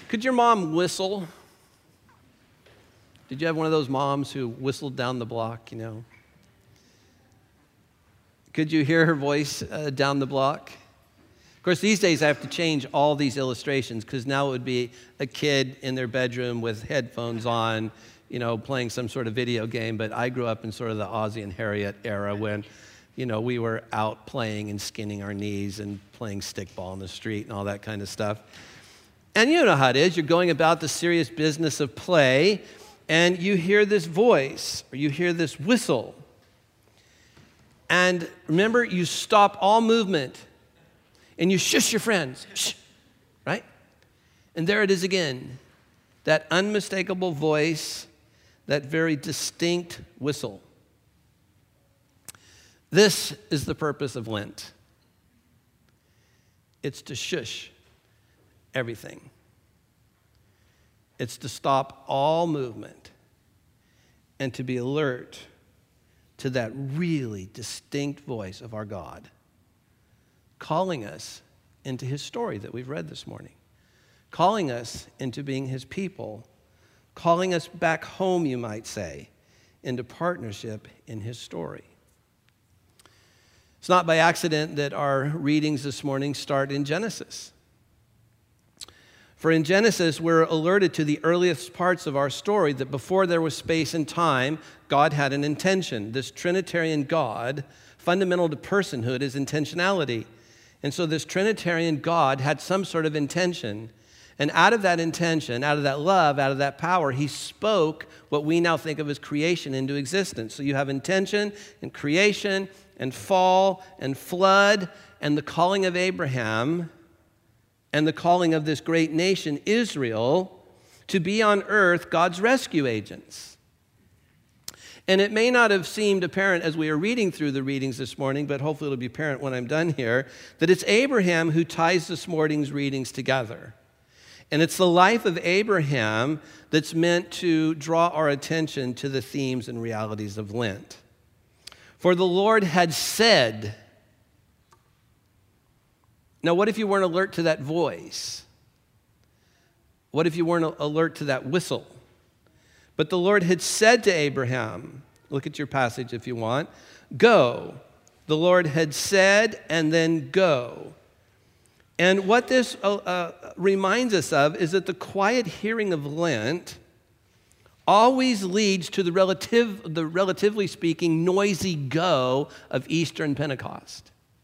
Could your mom whistle? Did you have one of those moms who whistled down the block, Could you hear her voice down the block? Of course, these days I have to change all these illustrations because now it would be a kid in their bedroom with headphones on, playing some sort of video game. But I grew up in sort of the Ozzie and Harriet era when, we were out playing and skinning our knees and playing stickball in the street and all that kind of stuff. And you know how it is. You're going about the serious business of play, and you hear this voice or you hear this whistle. And remember, you stop all movement and you shush your friends, shh, right? And there it is again, that unmistakable voice, that very distinct whistle. This is the purpose of Lent. It's to shush everything. It's to stop all movement and to be alert to that really distinct voice of our God, calling us into his story that we've read this morning, calling us into being his people, calling us back home, you might say, into partnership in his story. It's not by accident that our readings this morning start in Genesis. For in Genesis, we're alerted to the earliest parts of our story that before there was space and time, God had an intention. This Trinitarian God, fundamental to personhood, is intentionality. And so this Trinitarian God had some sort of intention. And out of that intention, out of that love, out of that power, he spoke what we now think of as creation into existence. So you have intention and creation and fall and flood and the calling of Abraham and the calling of this great nation, Israel, to be on earth God's rescue agents. And it may not have seemed apparent as we are reading through the readings this morning, but hopefully it'll be apparent when I'm done here, that it's Abraham who ties this morning's readings together. And it's the life of Abraham that's meant to draw our attention to the themes and realities of Lent. For the Lord had said. Now, what if you weren't alert to that voice? What if you weren't alert to that whistle? But the Lord had said to Abraham, look at your passage if you want, go. The Lord had said, and then go. And what this reminds us of is that the quiet hearing of Lent always leads to the relatively speaking, noisy go of Easter and Pentecost.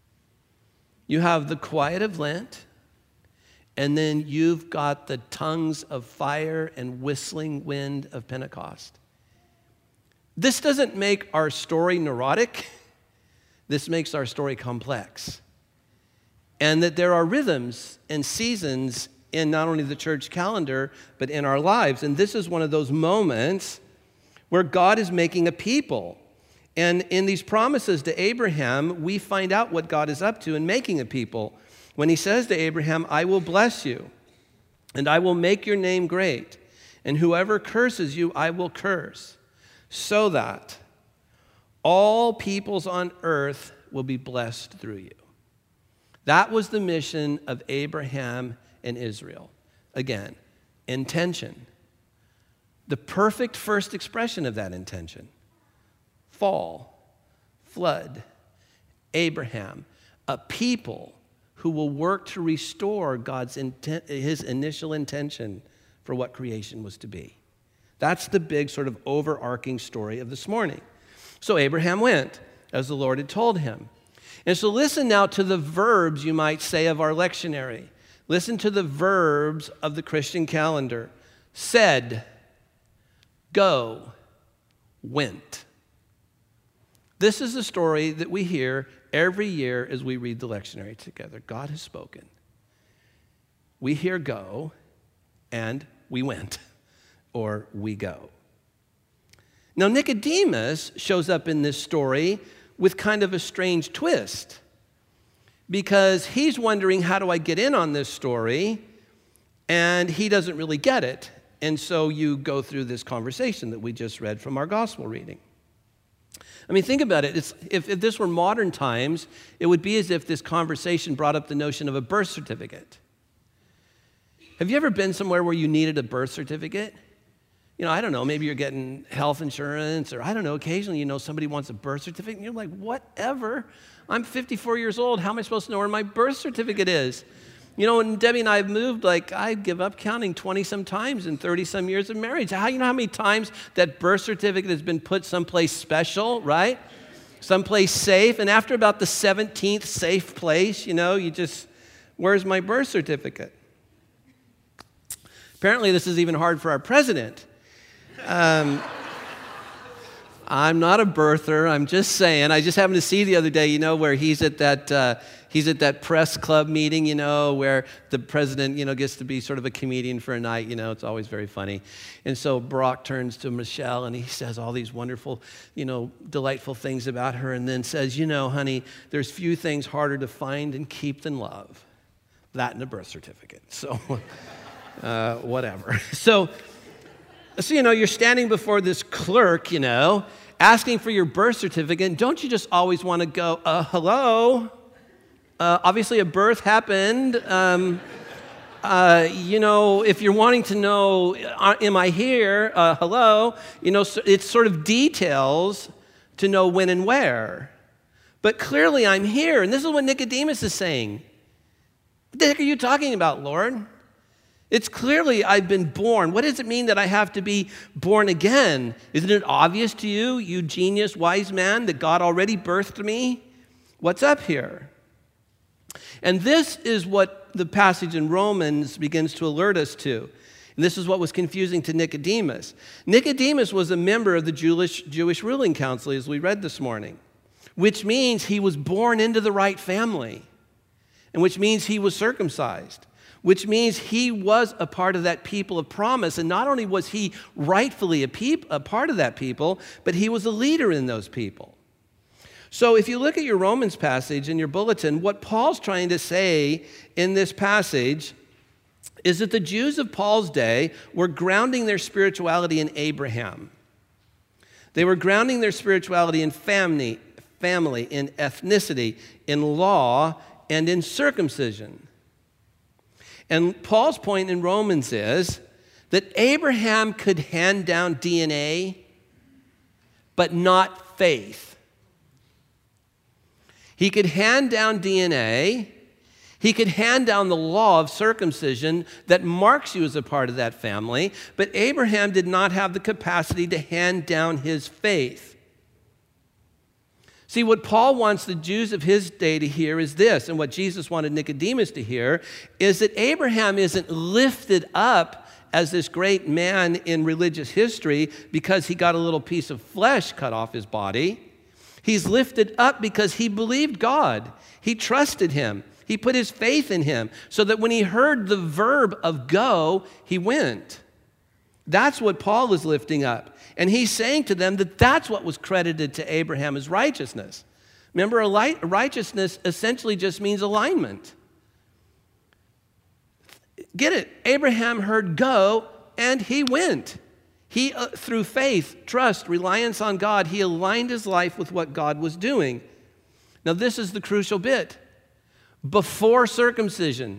You have the quiet of Lent, and then you've got the tongues of fire and whistling wind of Pentecost. This doesn't make our story neurotic. This makes our story complex. And that there are rhythms and seasons in not only the church calendar, but in our lives. And this is one of those moments where God is making a people. And in these promises to Abraham, we find out what God is up to in making a people. When he says to Abraham, I will bless you, and I will make your name great, and whoever curses you, I will curse, so that all peoples on earth will be blessed through you. That was the mission of Abraham and Israel. Again, intention. The perfect first expression of that intention. Fall, flood, Abraham, a people who will work to restore his initial intention for what creation was to be. That's the big sort of overarching story of this morning. So Abraham went, as the Lord had told him. And so listen now to the verbs, you might say, of our lectionary. Listen to the verbs of the Christian calendar. Said, go, went. This is the story that we hear every year as we read the lectionary together. God has spoken. We hear go, and we went, or we go. Now, Nicodemus shows up in this story with kind of a strange twist, because he's wondering, how do I get in on this story? And he doesn't really get it. And so you go through this conversation that we just read from our gospel reading. I mean, think about it. If this were modern times, it would be as if this conversation brought up the notion of a birth certificate. Have you ever been somewhere where you needed a birth certificate? I don't know, maybe you're getting health insurance, or I don't know, occasionally, somebody wants a birth certificate, and you're like, whatever. I'm 54 years old. How am I supposed to know where my birth certificate is? When Debbie and I have moved, I give up counting 20-some times in 30-some years of marriage. You know how many times that birth certificate has been put someplace special, right? Someplace safe. And after about the 17th safe place, you just, where's my birth certificate? Apparently, this is even hard for our president. I'm not a birther. I'm just saying. I just happened to see the other day, where he's at that press club meeting, where the president, gets to be sort of a comedian for a night. It's always very funny. And so Barack turns to Michelle and he says all these wonderful, delightful things about her, and then says, honey, there's few things harder to find and keep than love. That and a birth certificate. So, whatever. So, you're standing before this clerk, asking for your birth certificate. And don't you just always want to go, hello? Obviously, a birth happened. If you're wanting to know, am I here? Hello? So it's sort of details to know when and where. But clearly, I'm here. And this is what Nicodemus is saying. What the heck are you talking about, Lord? It's clearly I've been born. What does it mean that I have to be born again? Isn't it obvious to you, you genius, wise man, that God already birthed me? What's up here? And this is what the passage in Romans begins to alert us to. And this is what was confusing to Nicodemus. Nicodemus was a member of the Jewish ruling council, as we read this morning, which means he was born into the right family, and which means he was circumcised, which means he was a part of that people of promise. And not only was he rightfully a part of that people, but he was a leader in those people. So if you look at your Romans passage in your bulletin, what Paul's trying to say in this passage is that the Jews of Paul's day were grounding their spirituality in Abraham. They were grounding their spirituality in family, in ethnicity, in law, and in circumcision. And Paul's point in Romans is that Abraham could hand down DNA, but not faith. He could hand down DNA. He could hand down the law of circumcision that marks you as a part of that family, but Abraham did not have the capacity to hand down his faith. See, what Paul wants the Jews of his day to hear is this, and what Jesus wanted Nicodemus to hear, is that Abraham isn't lifted up as this great man in religious history because he got a little piece of flesh cut off his body. He's lifted up because he believed God. He trusted him. He put his faith in him, so that when he heard the verb of go, he went. That's what Paul is lifting up. And he's saying to them that that's what was credited to Abraham as righteousness. Remember, righteousness essentially just means alignment. Get it? Abraham heard go, and he went. He, through faith, trust, reliance on God, he aligned his life with what God was doing. Now, this is the crucial bit. Before circumcision.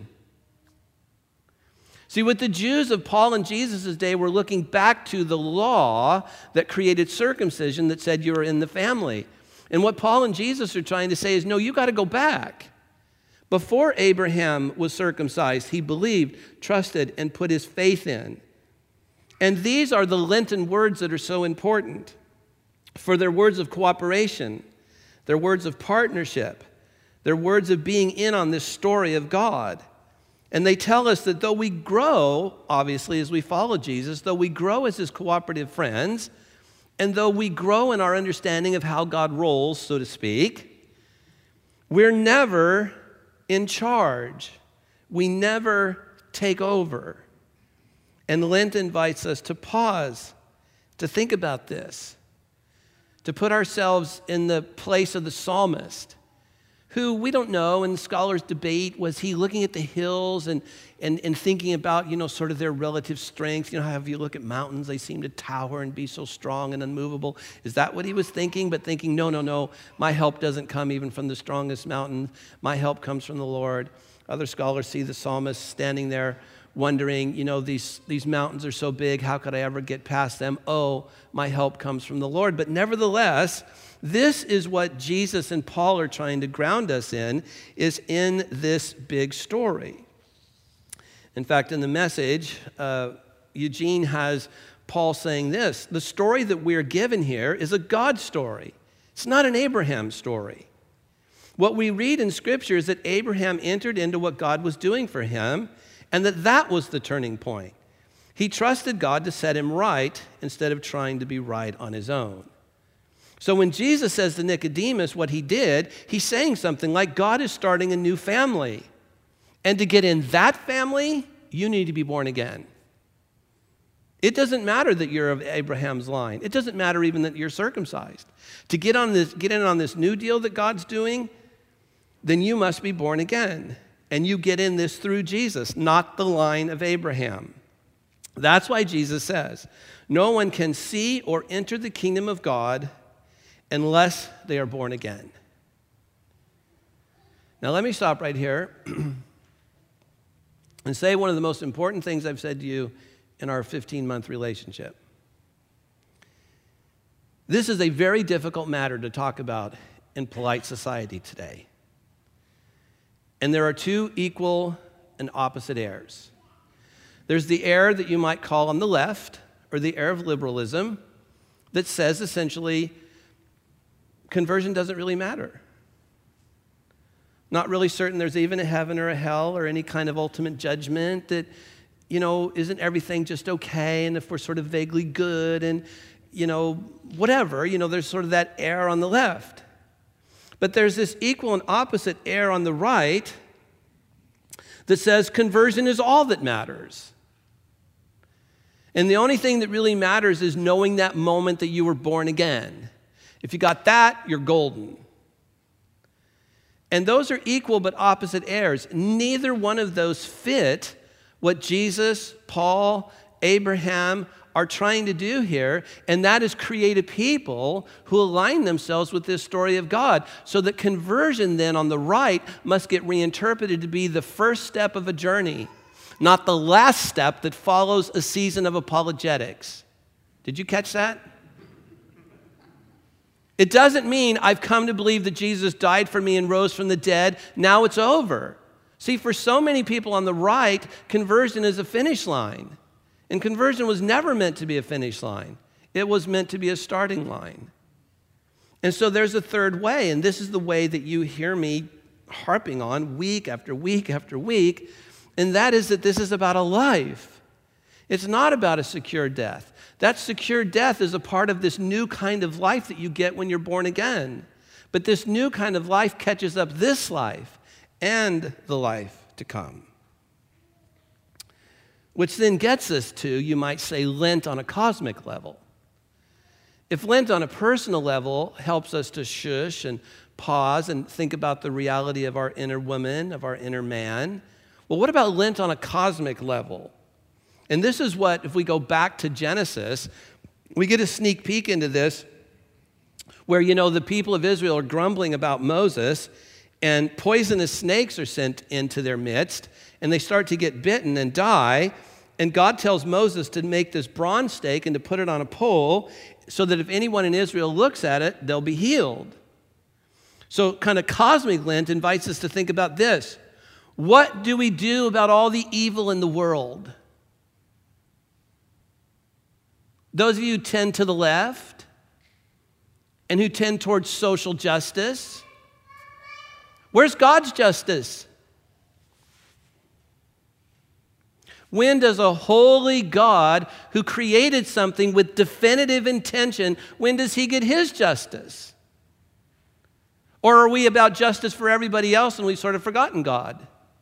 See, what the Jews of Paul and Jesus' day were looking back to the law that created circumcision that said you were in the family. And what Paul and Jesus are trying to say is, no, you got to go back. Before Abraham was circumcised, he believed, trusted, and put his faith in. And these are the Lenten words that are so important. For they're words of cooperation. They're words of partnership. They're words of being in on this story of God. And they tell us that though we grow, obviously, as we follow Jesus, though we grow as his cooperative friends, and though we grow in our understanding of how God rolls, so to speak, we're never in charge. We never take over. And Lent invites us to pause, to think about this, to put ourselves in the place of the psalmist, who we don't know, and scholars debate, was he looking at the hills and thinking about, sort of their relative strength? How if you look at mountains, they seem to tower and be so strong and unmovable. Is that what he was thinking? But thinking, no, my help doesn't come even from the strongest mountain. My help comes from the Lord. Other scholars see the psalmist standing there wondering, these mountains are so big, how could I ever get past them? Oh, my help comes from the Lord. But nevertheless, this is what Jesus and Paul are trying to ground us in, is in this big story. In fact, in the Message, Eugene has Paul saying this: the story that we're given here is a God story. It's not an Abraham story. What we read in Scripture is that Abraham entered into what God was doing for him, and that was the turning point. He trusted God to set him right instead of trying to be right on his own. So when Jesus says to Nicodemus what he did, he's saying something like, God is starting a new family. And to get in that family, you need to be born again. It doesn't matter that you're of Abraham's line. It doesn't matter even that you're circumcised. To get in on this new deal that God's doing, then you must be born again. And you get in this through Jesus, not the line of Abraham. That's why Jesus says, no one can see or enter the kingdom of God unless they are born again. Now let me stop right here and say one of the most important things I've said to you in our 15-month relationship. This is a very difficult matter to talk about in polite society today. And there are two equal and opposite errors. There's the error that you might call on the left, or the error of liberalism, that says essentially conversion doesn't really matter. Not really certain there's even a heaven or a hell or any kind of ultimate judgment, that, isn't everything just okay? And if we're sort of vaguely good and, whatever, there's sort of that error on the left. But there's this equal and opposite error on the right that says conversion is all that matters. And the only thing that really matters is knowing that moment that you were born again. If you got that, you're golden. And those are equal but opposite errors. Neither one of those fit what Jesus, Paul, Abraham are trying to do here, and that is create a people who align themselves with this story of God, so that conversion then on the right must get reinterpreted to be the first step of a journey, not the last step that follows a season of apologetics. Did you catch that? It doesn't mean I've come to believe that Jesus died for me and rose from the dead, now it's over. See, for so many people on the right, conversion is a finish line. And conversion was never meant to be a finish line. It was meant to be a starting line. And so there's a third way, and this is the way that you hear me harping on week after week after week, and that is that this is about a life. It's not about a secure death. That secure death is a part of this new kind of life that you get when you're born again. But this new kind of life catches up this life and the life to come. Which then gets us to, you might say, Lent on a cosmic level. If Lent on a personal level helps us to shush and pause and think about the reality of our inner woman, of our inner man, well, what about Lent on a cosmic level? And this is what, if we go back to Genesis, we get a sneak peek into this, where, the people of Israel are grumbling about Moses, and poisonous snakes are sent into their midst, and they start to get bitten and die. And God tells Moses to make this bronze stake and to put it on a pole so that if anyone in Israel looks at it, they'll be healed. So kind of cosmic Lent invites us to think about this. What do we do about all the evil in the world? Those of you who tend to the left and who tend towards social justice, where's God's justice? When does a holy God who created something with definitive intention, when does he get his justice? Or are we about justice for everybody else and we've sort of forgotten God?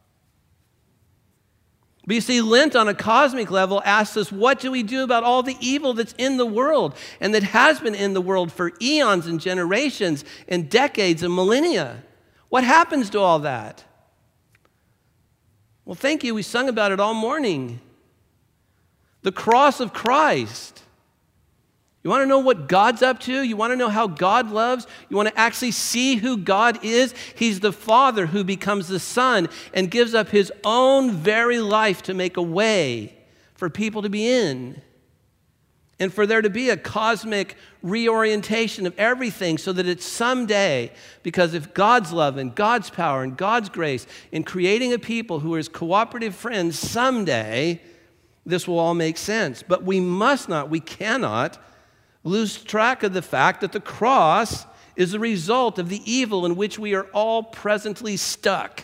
But you see, Lent on a cosmic level asks us, what do we do about all the evil that's in the world and that has been in the world for eons and generations and decades and millennia? What happens to all that? Well, thank you. We sung about it all morning. The cross of Christ. You want to know what God's up to? You want to know how God loves? You want to actually see who God is? He's the Father who becomes the Son and gives up his own very life to make a way for people to be in. And for there to be a cosmic reorientation of everything so that it's someday, because if God's love and God's power and God's grace in creating a people who are his cooperative friends, someday this will all make sense. But we must not, we cannot lose track of the fact that the cross is the result of the evil in which we are all presently stuck.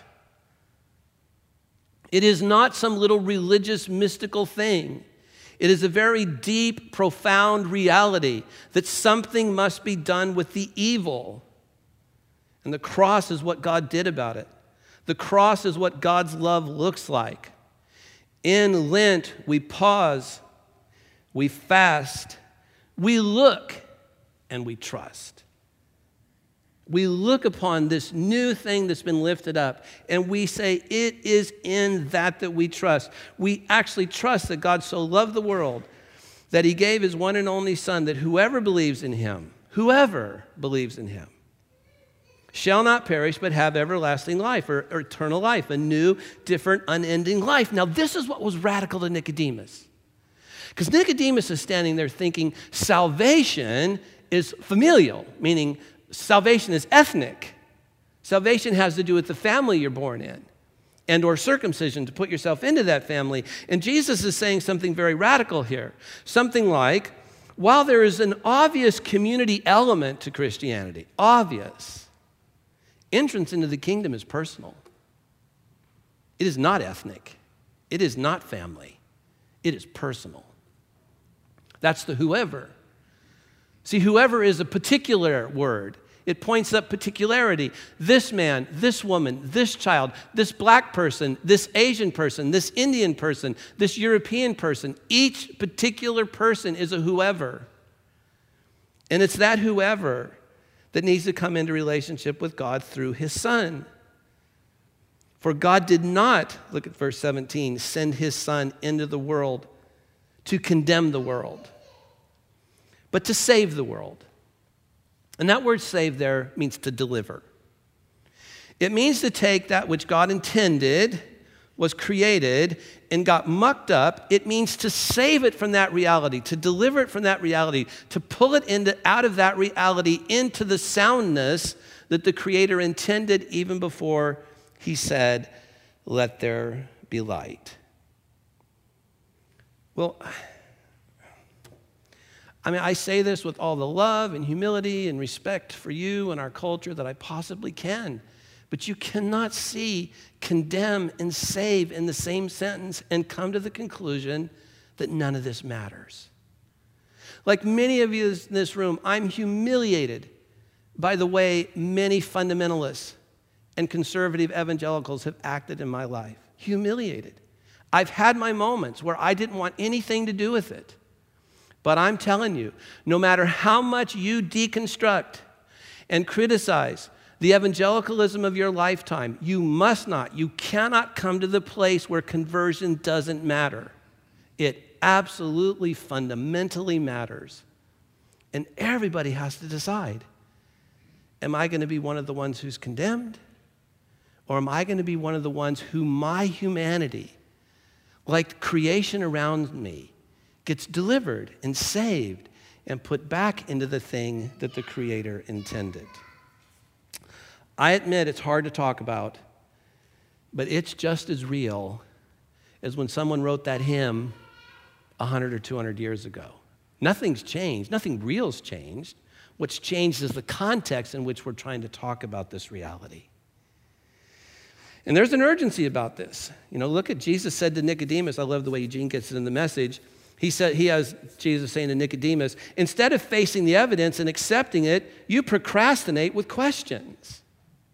It is not some little religious, mystical thing. It is a very deep, profound reality that something must be done with the evil. And the cross is what God did about it. The cross is what God's love looks like. In Lent, we pause, we fast, we look, and we trust. We look upon this new thing that's been lifted up, and we say, it is in that we trust. We actually trust that God so loved the world that he gave his one and only Son, that whoever believes in him, shall not perish but have everlasting life, or eternal life, a new, different, unending life. Now, this is what was radical to Nicodemus. Because Nicodemus is standing there thinking salvation is familial, meaning salvation is ethnic. Salvation has to do with the family you're born in and or circumcision to put yourself into that family. And Jesus is saying something very radical here. Something like, while there is an obvious community element to Christianity, obvious, entrance into the kingdom is personal. It is not ethnic. It is not family. It is personal. That's the whoever. See, whoever is a particular word. It points up particularity. This man, this woman, this child, this black person, this Asian person, this Indian person, this European person. Each particular person is a whoever. And it's that whoever that needs to come into relationship with God through his Son. For God did not, look at verse 17, send his Son into the world to condemn the world, but to save the world. And that word save there means to deliver. It means to take that which God intended, was created, and got mucked up. It means to save it from that reality, to deliver it from that reality, to pull it out of that reality into the soundness that the Creator intended even before he said, "Let there be light." Well, I say this with all the love and humility and respect for you and our culture that I possibly can. But you cannot see condemn and save in the same sentence and come to the conclusion that none of this matters. Like many of you in this room, I'm humiliated by the way many fundamentalists and conservative evangelicals have acted in my life. Humiliated. I've had my moments where I didn't want anything to do with it. But I'm telling you, no matter how much you deconstruct and criticize the evangelicalism of your lifetime, you cannot come to the place where conversion doesn't matter. It absolutely, fundamentally matters. And everybody has to decide, am I going to be one of the ones who's condemned? Or am I going to be one of the ones who my humanity, like creation around me, gets delivered and saved and put back into the thing that the Creator intended? I admit it's hard to talk about, but it's just as real as when someone wrote that hymn 100 or 200 years ago. Nothing's changed. Nothing real's changed. What's changed is the context in which we're trying to talk about this reality. And there's an urgency about this. Look at Jesus said to Nicodemus, I love the way Eugene gets it in the Message. He has Jesus saying to Nicodemus, instead of facing the evidence and accepting it, you procrastinate with questions.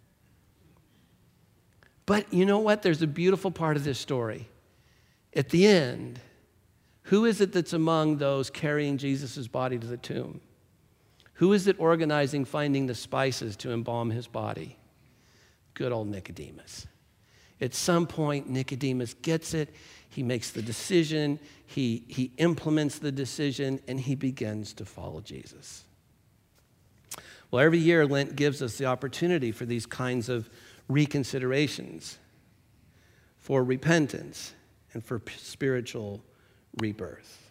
But you know what? There's a beautiful part of this story. At the end, who is it that's among those carrying Jesus' body to the tomb? Who is it organizing, finding the spices to embalm his body? Good old Nicodemus. At some point, Nicodemus gets it. He makes the decision. He implements the decision, and he begins to follow Jesus. Well, every year, Lent gives us the opportunity for these kinds of reconsiderations, for repentance, and for spiritual rebirth.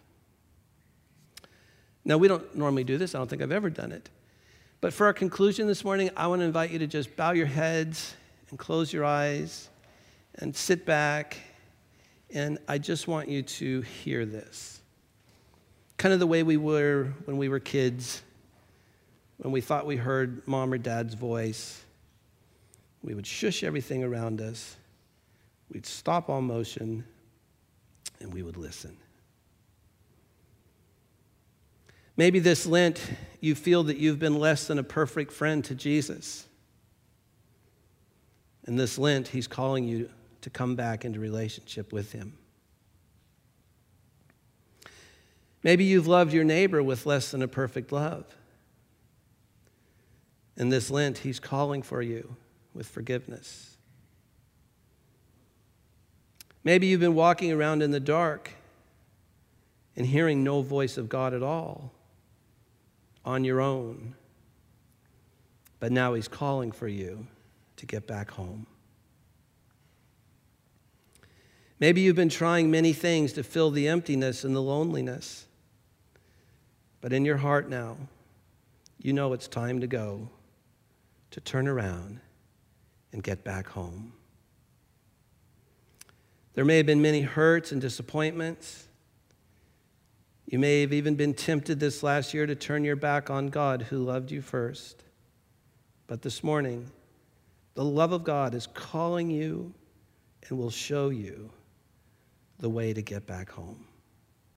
Now, we don't normally do this. I don't think I've ever done it. But for our conclusion this morning, I want to invite you to just bow your heads and close your eyes and sit back. And I just want you to hear this. Kind of the way we were when we were kids, when we thought we heard mom or dad's voice. We would shush everything around us. We'd stop all motion, and we would listen. Maybe this Lent, you feel that you've been less than a perfect friend to Jesus. And this Lent, he's calling you to come back into relationship with him. Maybe you've loved your neighbor with less than a perfect love. And this Lent, he's calling for you with forgiveness. Maybe you've been walking around in the dark and hearing no voice of God at all on your own. But now he's calling for you to get back home. Maybe you've been trying many things to fill the emptiness and the loneliness. But in your heart now, you know it's time to go, to turn around and get back home. There may have been many hurts and disappointments. You may have even been tempted this last year to turn your back on God who loved you first. But this morning, the love of God is calling you and will show you the way to get back home.